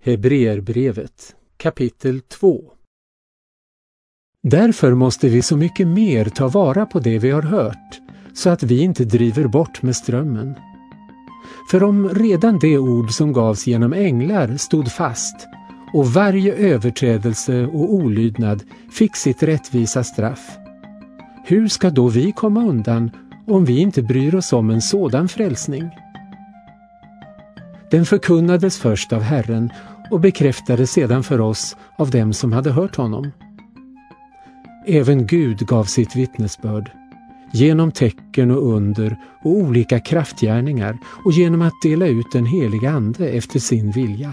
Hebreerbrevet, kapitel 2. Därför måste vi så mycket mer ta vara på det vi har hört, så att vi inte driver bort med strömmen. För om redan det ord som gavs genom änglar stod fast, och varje överträdelse och olydnad fick sitt rättvisa straff, hur ska då vi komma undan om vi inte bryr oss om en sådan frälsning? Den förkunnades först av Herren och bekräftades sedan för oss av dem som hade hört honom. Även Gud gav sitt vittnesbörd, genom tecken och under och olika kraftgärningar och genom att dela ut den heliga ande efter sin vilja.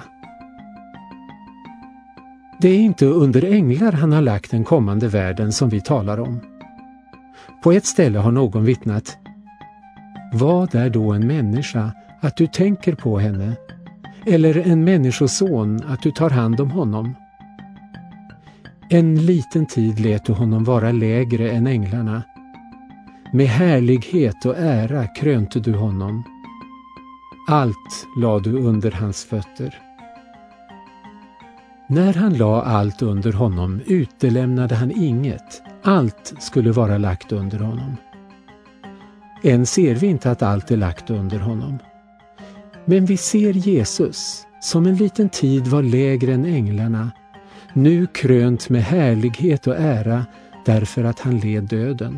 Det är inte under änglar han har lagt den kommande världen som vi talar om. På ett ställe har någon vittnat: vad är då en människa att du tänker på henne, eller en människoson att du tar hand om honom? En liten tid lät du honom vara lägre än änglarna. Med härlighet och ära krönte du honom. Allt lade du under hans fötter. När han la allt under honom utelämnade han inget. Allt skulle vara lagt under honom. Än ser vi inte att allt är lagt under honom. Men vi ser Jesus, som en liten tid var lägre än änglarna, nu krönt med härlighet och ära därför att han led döden.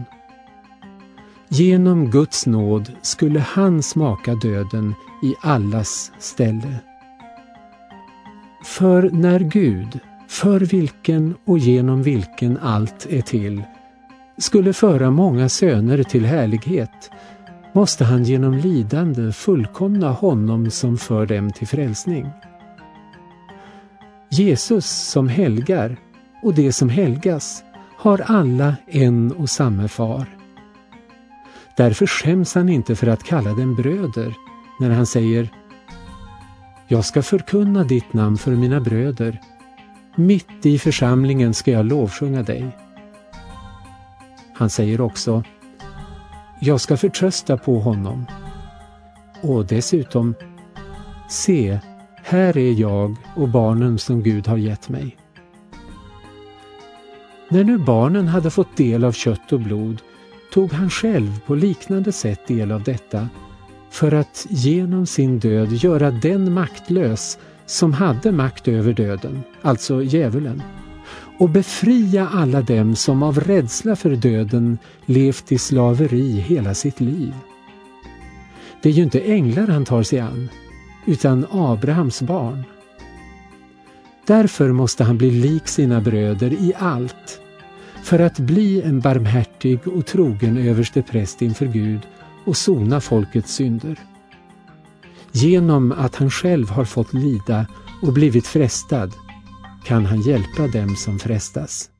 Genom Guds nåd skulle han smaka döden i allas ställe. För när Gud, för vilken och genom vilken allt är till, skulle föra många söner till härlighet, måste han genom lidande fullkomna honom som för dem till frälsning. Jesus som helgar och det som helgas har alla en och samma far. Därför skäms han inte för att kalla dem bröder när han säger: jag ska förkunna ditt namn för mina bröder. Mitt i församlingen ska jag lovsjunga dig. Han säger också: jag ska förtrösta på honom. Och dessutom: se, här är jag och barnen som Gud har gett mig. När nu barnen hade fått del av kött och blod, tog han själv på liknande sätt del av detta, för att genom sin död göra den maktlös som hade makt över döden, alltså djävulen, och befria alla dem som av rädsla för döden levt i slaveri hela sitt liv. Det är ju inte änglar han tar sig an, utan Abrahams barn. Därför måste han bli lik sina bröder i allt, för att bli en barmhärtig och trogen överstepräst inför Gud och sona folkets synder. Genom att han själv har fått lida och blivit frestad kan han hjälpa dem som frestas.